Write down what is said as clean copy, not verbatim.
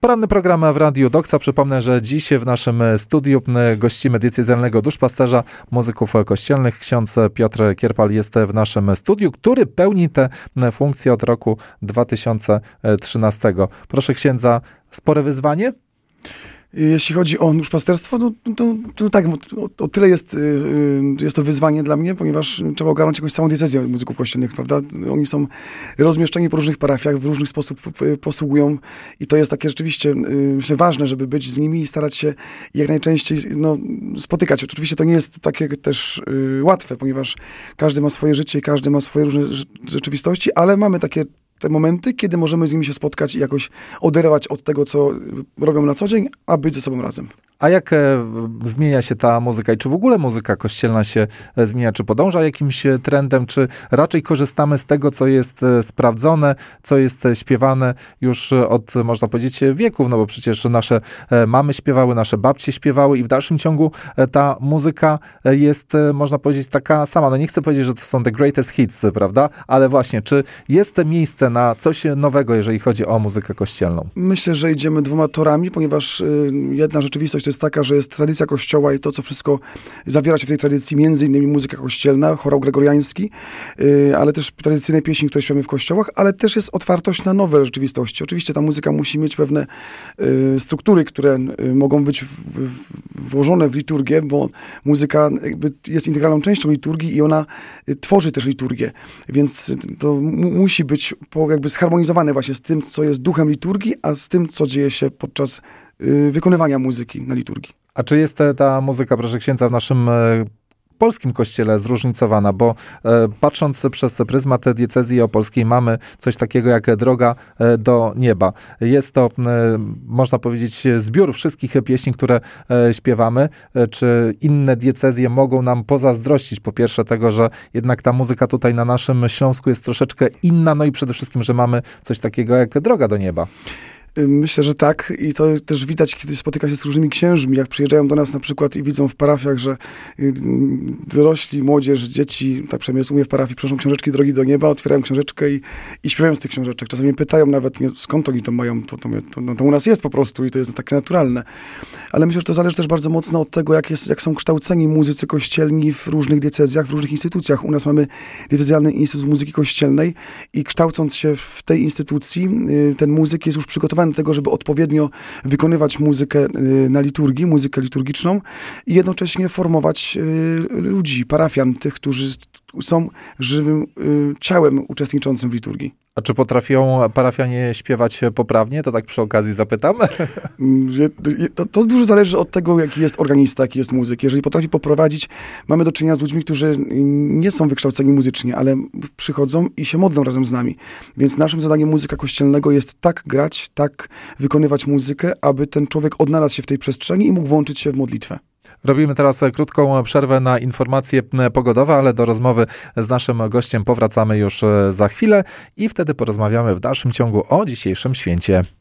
Poranny program w Radiu Doksa. Przypomnę, że dziś w naszym studiu gościmy diecezjalnego duszpasterza muzyków kościelnych. Ksiądz Piotr Kierpal jest w naszym studiu, który pełni tę funkcję od roku 2013. Proszę księdza, spore wyzwanie? Jeśli chodzi o duszpasterstwo, to tak, o tyle jest to wyzwanie dla mnie, ponieważ trzeba ogarnąć jakąś całą diecezję muzyków kościelnych, prawda? Oni są rozmieszczeni po różnych parafiach, w różny sposób posługują i to jest takie rzeczywiście, myślę, ważne, żeby być z nimi i starać się jak najczęściej spotykać. Oczywiście to nie jest takie też łatwe, łatwe, każdy ma swoje życie i każdy ma swoje różne rzeczywistości, ale mamy takie te momenty, kiedy możemy z nimi się spotkać i jakoś oderwać od tego, co robią na co dzień, a być ze sobą razem. A jak zmienia się ta muzyka i czy w ogóle muzyka kościelna się zmienia? Czy podąża jakimś trendem, czy raczej korzystamy z tego, co jest sprawdzone, co jest śpiewane już od, można powiedzieć, wieków, no bo przecież nasze mamy śpiewały, nasze babcie śpiewały i w dalszym ciągu ta muzyka jest, można powiedzieć, taka sama. No nie chcę powiedzieć, że to są the greatest hits, prawda? Ale właśnie, czy jest miejsce na coś nowego, jeżeli chodzi o muzykę kościelną? Myślę, że idziemy dwoma torami, ponieważ jedna rzeczywistość to jest taka, że jest tradycja Kościoła i to, co wszystko zawiera się w tej tradycji, między innymi muzyka kościelna, chorał gregoriański, ale też tradycyjne pieśni, które śpiewamy w kościołach, ale też jest otwartość na nowe rzeczywistości. Oczywiście ta muzyka musi mieć pewne struktury, które mogą być włożone w liturgię, bo muzyka jakby jest integralną częścią liturgii i ona tworzy też liturgię, więc to musi być jakby zharmonizowane właśnie z tym, co jest duchem liturgii, a z tym, co dzieje się podczas wykonywania muzyki na liturgii. A czy jest ta muzyka, proszę księdza, w naszym polskim kościele zróżnicowana? Bo patrząc przez pryzmat diecezji opolskiej mamy coś takiego jak Droga do nieba. Jest to, można powiedzieć, zbiór wszystkich pieśni, które śpiewamy. Czy inne diecezje mogą nam pozazdrościć? Po pierwsze tego, że jednak ta muzyka tutaj na naszym Śląsku jest troszeczkę inna, no i przede wszystkim, że mamy coś takiego jak Droga do nieba. Myślę, że tak i to też widać, kiedy spotyka się z różnymi księżmi, jak przyjeżdżają do nas na przykład i widzą w parafiach, że dorośli, młodzież, dzieci, tak przynajmniej jest u mnie w parafii, przynoszą książeczki Drogi do nieba, otwierają książeczkę i śpiewają z tych książeczek. Czasami pytają nawet mnie, skąd oni to mają, to u nas jest po prostu i to jest takie naturalne. Ale myślę, że to zależy też bardzo mocno od tego, jak są kształceni muzycy kościelni w różnych diecezjach, w różnych instytucjach. U nas mamy diecezjalny Instytut Muzyki Kościelnej i kształcąc się w tej instytucji, ten muzyk jest już przygotowany do tego, żeby odpowiednio wykonywać muzykę na liturgii, muzykę liturgiczną i jednocześnie formować ludzi, parafian, tych, którzy są żywym ciałem uczestniczącym w liturgii. A czy potrafią parafianie śpiewać poprawnie? To tak przy okazji zapytam. To dużo zależy od tego, jaki jest organista, jaki jest muzyk. Jeżeli potrafi poprowadzić, mamy do czynienia z ludźmi, którzy nie są wykształceni muzycznie, ale przychodzą i się modlą razem z nami. Więc naszym zadaniem muzyka kościelnego jest tak grać, tak wykonywać muzykę, aby ten człowiek odnalazł się w tej przestrzeni i mógł włączyć się w modlitwę. Robimy teraz krótką przerwę na informacje pogodowe, ale do rozmowy z naszym gościem powracamy już za chwilę i wtedy porozmawiamy w dalszym ciągu o dzisiejszym święcie.